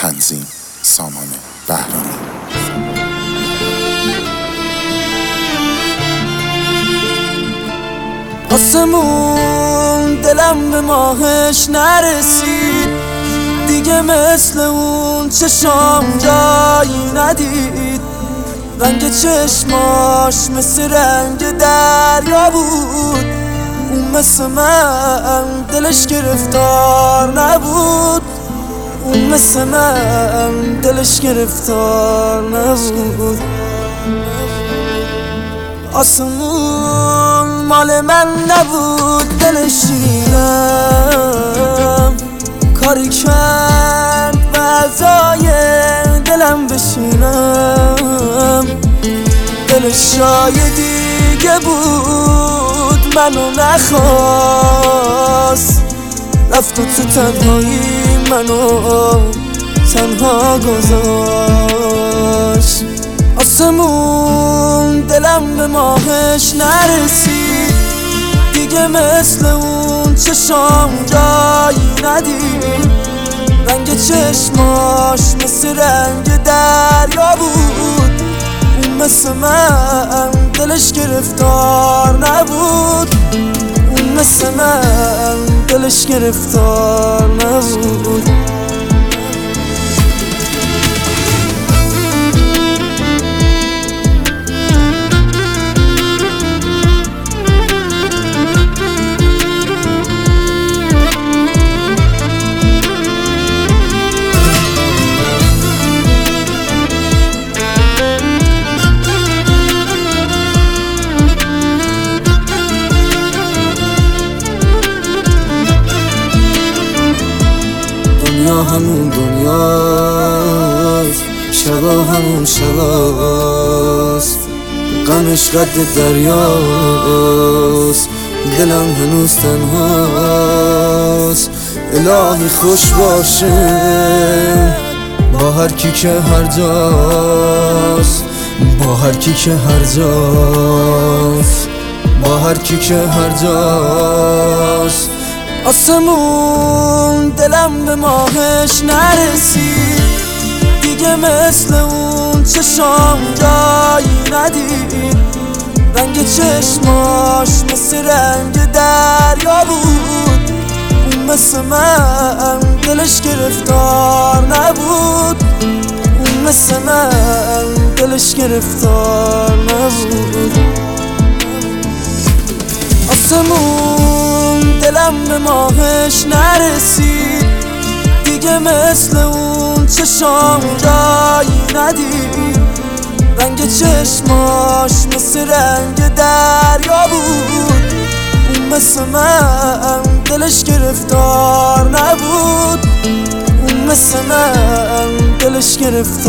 تنظیم سامان بهرامی. آسمون دلم به ماهش نرسید دیگه، مثل اون چشام جایی ندید. رنگ چشماش مثل رنگ دریا بود، اون مثل من دلش گرفتار نبود، اون مثل من دلش گرفتار نبود. آسمون مال من نبود، دلش شیرینم کاری کرد و ازای دلم بشینم. دلش شاید دیگه بود منو نخواست، رفت و تو تنهایی منو تنها گذاشت. آسمون دلم به ماهش نرسید دیگه، مثل اون چشام جایی ندید. رنگ چشماش مثل رنگ دریا بود، اون مثل من دلش گرفتار نبود، اون مثل من دلش گرفتار نبود. دنیا همون دنیاست، شبا همون شباست، غمش قد دریاست، دلم هنوز تنهاست. الهی خوش باشه با هر کی که هر جاست، با هر کی که هر جاست، با هر کی که هر جاست. آسمون دلم به ماهش نرسید دیگه، مثل اون چشام جایی ندید. رنگ چشماش مثل رنگ دریا بود، اون مثل من دلش گرفتار نبود، اون مثل من دلش گرفتار نبود. آسمون دلم به ماهش نرسید دیگه، مثل اون چشام جایی ندید. رنگ چشماش مثل رنگ دریا بود، اون مثل من دلش گرفتار نبود، اون مثل من دلش گرفتار